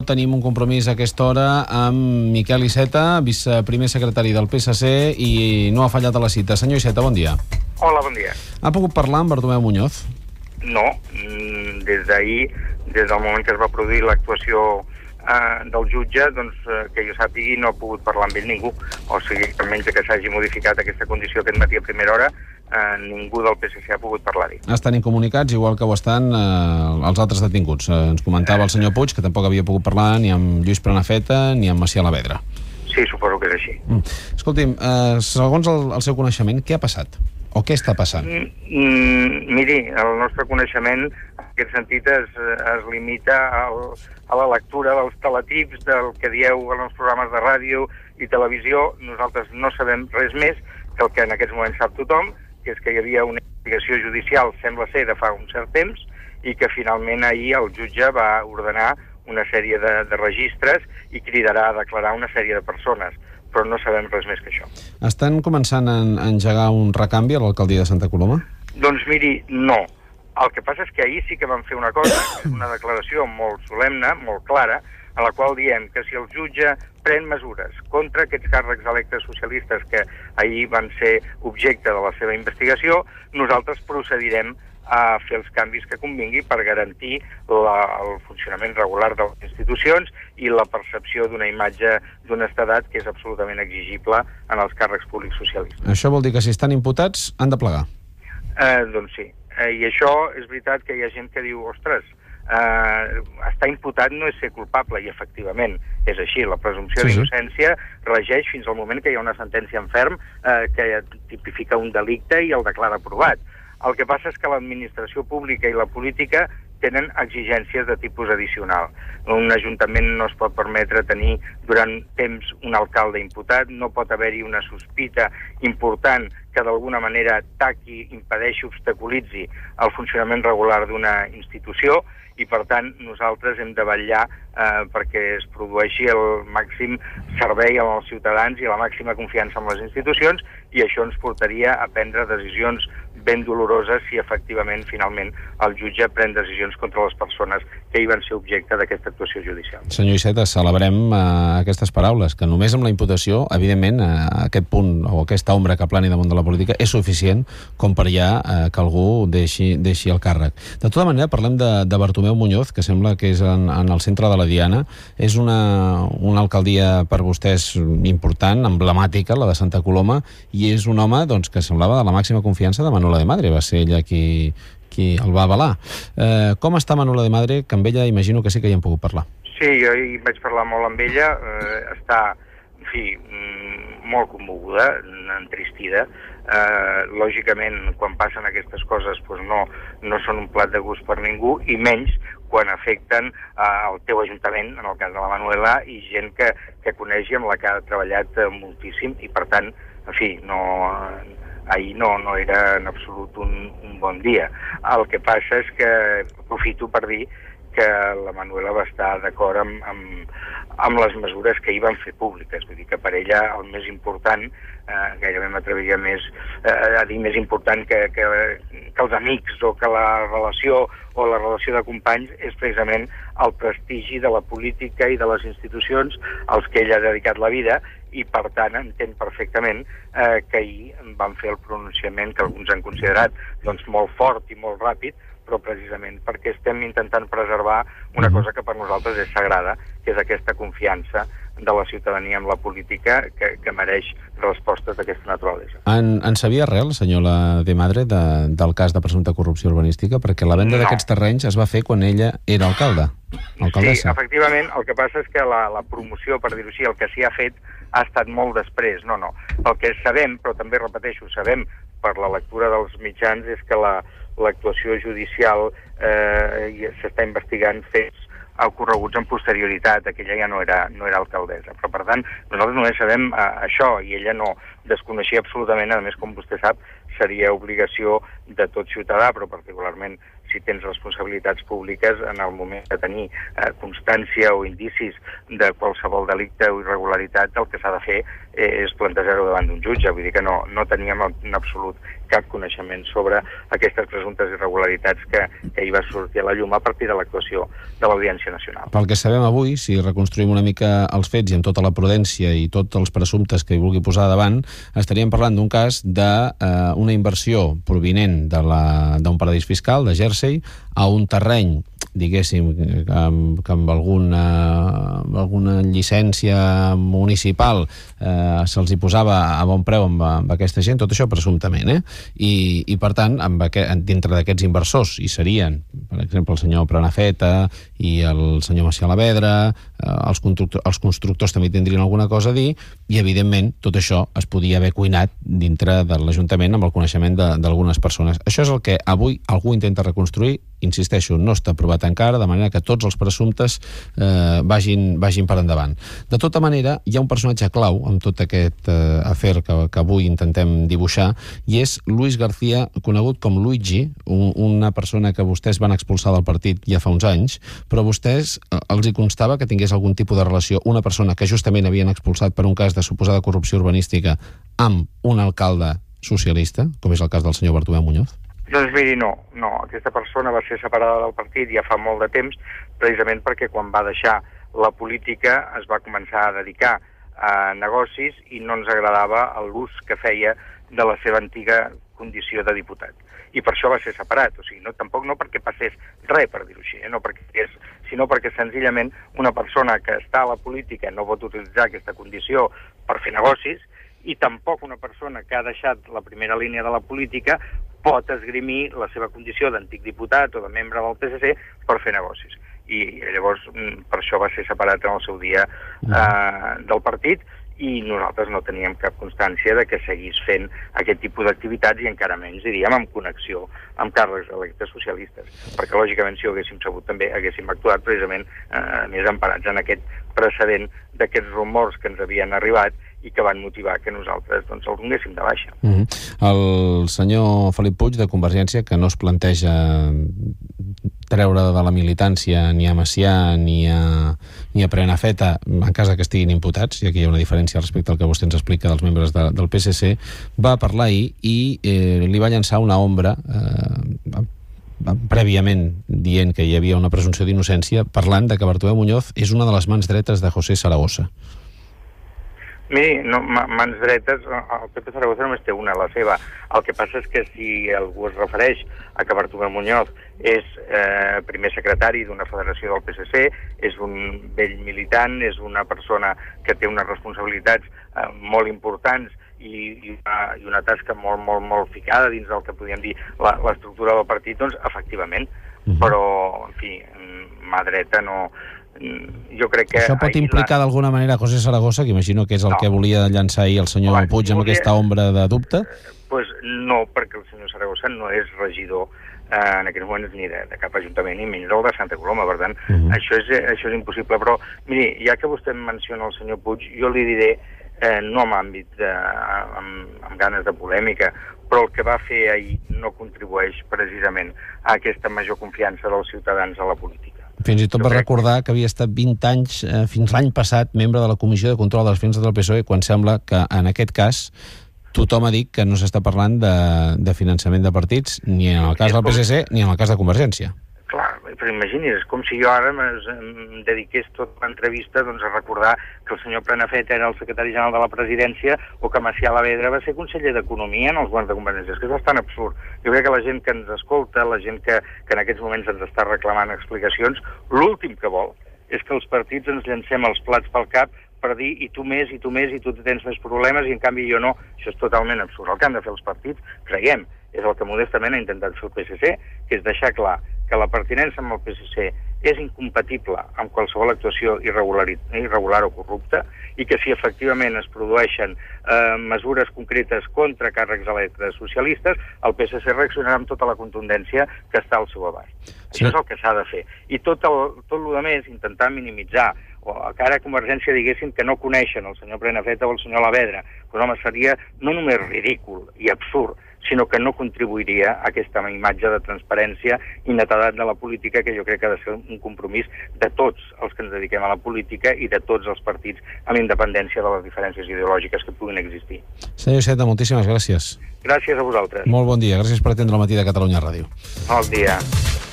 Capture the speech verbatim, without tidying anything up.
Tenim un compromís a aquesta hora amb Miquel Iceta, viceprimer secretari del P S C, i no ha fallat a la cita. Senyor Iceta, bon dia. Hola, bon dia. Ha pogut parlar amb Bartomeu Muñoz? No, des d'ahir, des del moment que es va produir l'actuació eh, del jutge, doncs, eh, que jo sàpigui, no ha pogut parlar amb ell ningú. O sigui, almenys que s'hagi modificat aquesta condició aquest matí a primera hora, eh, ningú del P S C ha pogut parlar-hi. Estan incomunicats, igual que ho estan eh, els altres detinguts. Eh, ens comentava el senyor Puig que tampoc havia pogut parlar ni amb Lluís Prenafeta ni amb Macià Lavedra. Sí, suposo que és així. Mm. Escolti'm, eh, segons el, el seu coneixement, què ha passat? O què està passant? Mm, mm, miri, el nostre coneixement en aquest sentit es, es limita al, a la lectura dels teletips, del que dieu en els programes de ràdio i televisió. Nosaltres no sabem res més que el que en aquests moments sap tothom, que és que hi havia una investigació judicial, sembla ser, de fa un cert temps, i que finalment ahir el jutge va ordenar una sèrie de, de registres i cridarà a declarar una sèrie de persones, però no sabem res més que això. Estan començant a engegar un recanvi a l'alcaldia de Santa Coloma? Doncs miri, no. El que passa és que ahir sí que vam fer una cosa, una declaració molt solemne, molt clara, a la qual diem que si el jutge pren mesures contra aquests càrrecs electes socialistes que ahir van ser objecte de la seva investigació, nosaltres procedirem a fer els canvis que convingui per garantir la, el funcionament regular de les institucions i la percepció d'una imatge d'honestedat que és absolutament exigible en els càrrecs públics socialistes. Això vol dir que si estan imputats han de plegar? Eh, doncs sí. Eh, I això és veritat que hi ha gent que diu, ostres, eh, estar imputat no és ser culpable, i efectivament és així. La presumpció sí, d'innocència sí. regeix fins al moment que hi ha una sentència en ferm eh, que tipifica un delicte i el declara aprovat. El que passa és que l'administració pública i la política tenen exigències de tipus addicional. Un ajuntament no es pot permetre tenir durant temps un alcalde imputat, no pot haver-hi una sospita important que d'alguna manera taqui, impedeixi, obstaculitzi el funcionament regular d'una institució, i per tant nosaltres hem de vetllar eh, perquè es produeixi el màxim servei als ciutadans i la màxima confiança en les institucions, i això ens portaria a prendre decisions ben doloroses si efectivament finalment el jutge pren decisions contra les persones que hi van ser objecte d'aquesta actuació judicial. Senyor Iceta, celebrem eh, aquestes paraules, que només amb la imputació, evidentment, eh, aquest punt o aquesta ombra que plani damunt de la política és suficient com per ja eh, que algú deixi, deixi el càrrec. De tota manera, parlem de, de Bartomeu Muñoz, que sembla que és en, en el centre de la diana. És una, una alcaldia per vostès important, emblemàtica, la de Santa Coloma, i és un home doncs, que semblava de la màxima confiança de Manuela de Madre. Va ser ella qui, qui el va avalar. Eh, com està Manuela de Madre? Que amb ella imagino que sí que hi hem pogut parlar. Sí, jo hi vaig parlar molt amb ella. Eh, està, en fi, molt commoguda, entristida. Eh, lògicament, quan passen aquestes coses, doncs no, no són un plat de gust per ningú, i menys quan afecten eh, el teu ajuntament, en el cas de la Manuela, i gent que, que coneix i amb la que ha treballat eh, moltíssim, i per tant, en fi, no, ahir no, no era en absolut un, un bon dia. El que passa és que aprofito per dir que la Manuela va estar d'acord amb, amb, amb les mesures que hi van fer públiques. Vull dir que per ella el més important, eh, gairebé m'atreviria més eh, a dir més important que, que, que els amics o que la relació o la relació de companys, és precisament el prestigi de la política i de les institucions als que ella ha dedicat la vida, i per tant entén perfectament eh, que ahir van fer el pronunciament que alguns han considerat doncs, molt fort i molt ràpid, però precisament perquè estem intentant preservar una cosa que per nosaltres és sagrada, que és aquesta confiança de la ciutadania en la política que, que mereix respostes d'aquesta naturalesa. En, en sabia res, senyor de Madre, de, del cas de presumpta corrupció urbanística? Perquè la venda no. d'aquests terrenys es va fer quan ella era alcalde. Sí, efectivament, el que passa és que la, la promoció, per dir-ho així, el que s'hi ha fet ha estat molt després. No, no. El que sabem, però també repeteixo, sabem per la lectura dels mitjans, és que la l'actuació judicial eh, s'està investigant fets ocorreguts en posterioritat, que ella ja no era, no era alcaldessa. Però, per tant, nosaltres només sabem eh, això, i ella no desconeixia absolutament. A més, com vostè sap, seria obligació de tot ciutadà, però particularment si tens responsabilitats públiques, en el moment de tenir eh, constància o indicis de qualsevol delicte o irregularitat, el que s'ha de fer eh, és plantejar-ho davant d'un jutge. Vull dir que no, no teníem en absolut cap coneixement sobre aquestes presumptes irregularitats que, que hi va sortir a la llum a partir de l'actuació de l'Audiència Nacional. Pel que sabem avui, si reconstruïm una mica els fets i amb tota la prudència i tots els presumptes que hi vulgui posar davant, estaríem parlant d'un cas d'una eh, inversió provinent d'un paradís fiscal, de Jersey, a un terreny, diguéssim, que amb, que amb alguna, alguna llicència municipal eh, se'ls hi posava a bon preu amb, amb aquesta gent, tot això presumptament, eh? I, i per tant, amb aquest, dintre d'aquests inversors hi serien, per exemple, el senyor Prenafeta i el senyor Macià Lavedra, eh, els, constructors, els constructors també tindrien alguna cosa a dir, i evidentment tot això es podia haver cuinat dintre de l'Ajuntament amb el coneixement d'algunes persones. Això és el que avui algú intenta reconstruir, insisteixo, no està aprovat encara, de manera que tots els presumptes eh, vagin, vagin per endavant. De tota manera, hi ha un personatge clau en tot aquest eh, afer que, que avui intentem dibuixar, i és Luis García, conegut com Luigi, un, una persona que vostès van expulsar del partit ja fa uns anys, però a vostès eh, els hi constava que tingués algun tipus de relació, una persona que justament havien expulsat per un cas de suposada corrupció urbanística amb un alcalde socialista, com és el cas del senyor Bartomeu Muñoz? Doncs miri, no, no. Aquesta persona va ser separada del partit ja fa molt de temps, precisament perquè quan va deixar la política es va començar a dedicar a negocis i no ens agradava l'ús que feia de la seva antiga condició de diputat. I per això va ser separat. O sigui, no, tampoc no perquè passés res, per dir-ho així, eh? no perquè és, sinó perquè senzillament una persona que està a la política no pot utilitzar aquesta condició per fer negocis, i tampoc una persona que ha deixat la primera línia de la política pot esgrimir la seva condició d'antic diputat o de membre del P S C per fer negocis. I llavors per això va ser separat en el seu dia eh, del partit, i nosaltres no teníem cap constància de que seguís fent aquest tipus d'activitats, i encara menys, diríem, amb connexió amb càrrecs electes socialistes. Perquè, lògicament, si ho haguéssim sabut, també haguéssim actuat precisament eh, més emparats en aquest precedent d'aquests rumors que ens havien arribat i que van motivar que nosaltres doncs, els donéssim de baixa. Mm-hmm. El senyor Felip Puig, de Convergència, que no es planteja treure de la militància ni a Macià ni a, ni a Prenafeta en cas que estiguin imputats, i aquí hi ha una diferència respecte al que vostè ens explica dels membres de, del P S C, va parlar ahir i eh, li va llançar una ombra eh, prèviament dient que hi havia una presumpció d'innocència, parlant de que Bartomeu Muñoz és una de les mans dretes de José Zaragoza. Miri, no, mans dretes, el P P Zaragoza només té una, la seva. El que passa és que si algú es refereix a que Bartomeu Muñoz és eh, primer secretari d'una federació del P S C, és un vell militant, és una persona que té unes responsabilitats eh, molt importants i, i, una, i una tasca molt, molt, molt ficada dins del que podríem dir l'estructura del partit, doncs efectivament. Uh-huh. Però, en fi, mà dreta no... Jo crec que... Això pot implicar la... d'alguna manera José Zaragoza, que imagino que és el no. que volia llançar ahir el senyor Home, Puig amb volia... aquesta ombra de dubte? Pues no, perquè el senyor Zaragoza no és regidor eh, en aquests moments ni de, de cap ajuntament, ni menys del de Santa Coloma, per tant, uh -huh. això, és, això és impossible. Però, miri, ja que vostè menciona el senyor Puig, jo li diré, eh, no amb àmbit, de, amb, amb ganes de polèmica, però el que va fer ahir no contribueix precisament a aquesta major confiança dels ciutadans a la política. Fins i tot va recordar que havia estat vint anys, eh, fins l'any passat, membre de la Comissió de Control de les Finances del P S O E, quan sembla que en aquest cas tothom ha dit que no s'està parlant de, de finançament de partits, ni en el cas del P S C ni en el cas de Convergència. Clar, però imagini's, és com si jo ara em dediqués tota l'entrevista doncs, a recordar que el senyor Prenafeta era el secretari general de la presidència o que Macià Lavedra va ser conseller d'Economia en els governs de Convergència. És que és bastant absurd. Jo crec que la gent que ens escolta, la gent que, que en aquests moments ens està reclamant explicacions, l'últim que vol és que els partits ens llancem els plats pel cap per dir i tu més, i tu més, i tu tens més problemes, i en canvi jo no. Això és totalment absurd. El que han de fer els partits, creiem, és el que modestament ha intentat fer el P S C, que és deixar clar que la pertinença amb el P S C és incompatible amb qualsevol actuació irregular, irregular o corrupta, i que si efectivament es produeixen eh, mesures concretes contra càrrecs electes socialistes, el P S C reaccionarà amb tota la contundència que està al seu abast. Sí. Això és el que s'ha de fer. I tot el, tot el més, intentar minimitzar, o que ara Convergència diguessin que no coneixen el senyor Prenafeta o el senyor Lavedra, doncs home, seria no només ridícul i absurd, sinó que no contribuiria a aquesta imatge de transparència i netedat de la política, que jo crec que ha de ser un compromís de tots els que ens dediquem a la política i de tots els partits, amb independència de les diferències ideològiques que puguin existir. Senyor Iceta, moltíssimes gràcies. Gràcies a vosaltres. Molt bon dia, gràcies per atendre el Matí de Catalunya Ràdio. Bon dia.